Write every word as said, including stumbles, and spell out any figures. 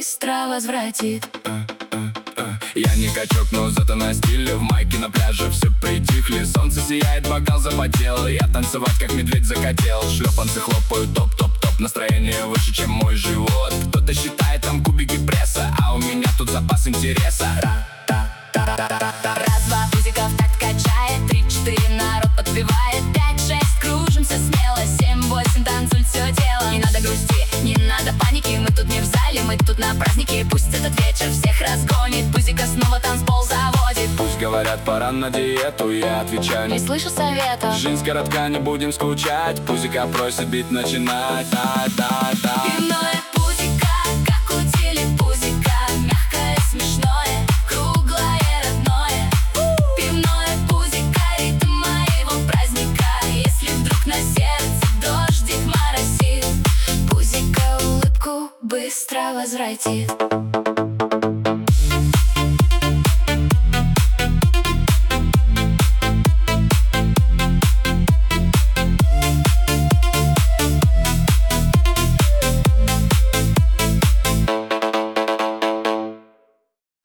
быстро возвратит. Я не качок, но зато на стиле. В майке на пляже все притихли. Солнце сияет, бокал запотел. Я танцевать как медведь захотел. Шлепанцы хлопают, топ-топ-топ. Настроение выше, чем мой живот. Кто-то считает там кубики пресса, а у меня тут запас интереса. Раз-два, пузиков так качает. Три-четыре, народ подпевает. Пять-шесть, кружимся смело. Семь-восемь, танцует все тело. Не надо грусти, не надо паники. Мы тут не в зале, мы тут на празднике. Пусть этот вечер всех разгонит. Пузика снова танцпол заводит. Пусть говорят, пора на диету. Я отвечаю, не слышу совета. Жизнь с городка, не будем скучать. Пузика просит бит начинать. Да, да, да. Пивное пузика, как у телепузика. Мягкое, смешное, круглое, родное. Пивное пузика, ритм моего праздника. Если вдруг на сердце дождик моросит, пузика улыбку быстро возвратит.